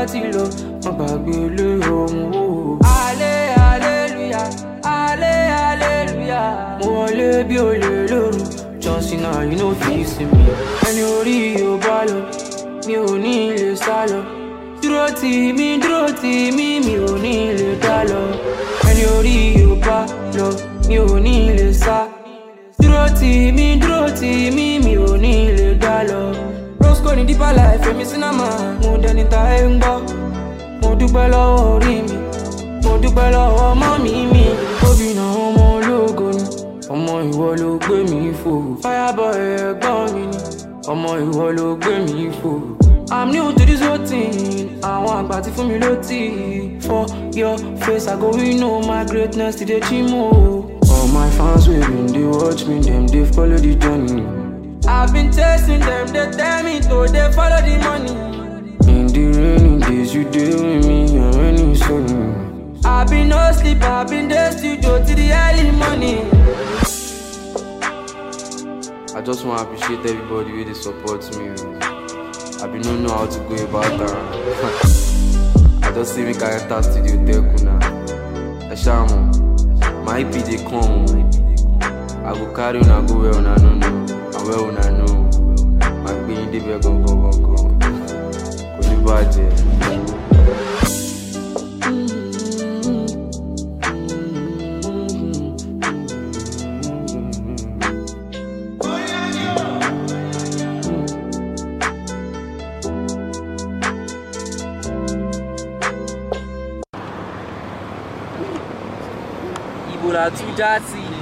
ti lọ, má gbàgbé ilé ọmọ. Hallelujah, hallelujah. Mo wọlé bí olè lóru, John Cena, you know fit see me. Ẹni orí yóò bá lọ, mi ò ní lè sá lọ. Dúró tì mí, mi ò ní lè dá lọ. Ẹni orí yóò bá lọ, mi ò ní lè sá. Dúró tì mí, mi ò ní lè dá lọ. Roscoe ní deeper life, èmi sinamá, mo dẹni ta ẹ ń gbọ́. Mo dúpẹ́ lọ́wọ́ orí mi, mo dúpẹ́ lọ́wọ́ mọ́mí mi. Obìnrin ọmọ ológo ni, ọmọ ìwọ ló gbé mi fò. Fireboy ẹ̀gbọ́n mi ni, ọmọ ìwọ ló gbé mi fò. I'm new to this whole thing, àwọn àgbà ti fún mi lótì. For your face, I go win, know my greatness to the chimo. All my fans wey been dey watch me, them dey follow the journey. I've been chasing them, they tell me to they follow the money. In the rainy days, you dey with me, and rainy sun. I've been no sleep, I've been there studio till the early morning. I just want to appreciate everybody wey dey support me. I been don't know how to go about that. I just say make I enter studio tell Kuna. Eshamo, my EP dey come. I go carry on, I go where una no know, and where una know. My being dey be go. Kò ní bàjẹ́. Ibo la tún já sí.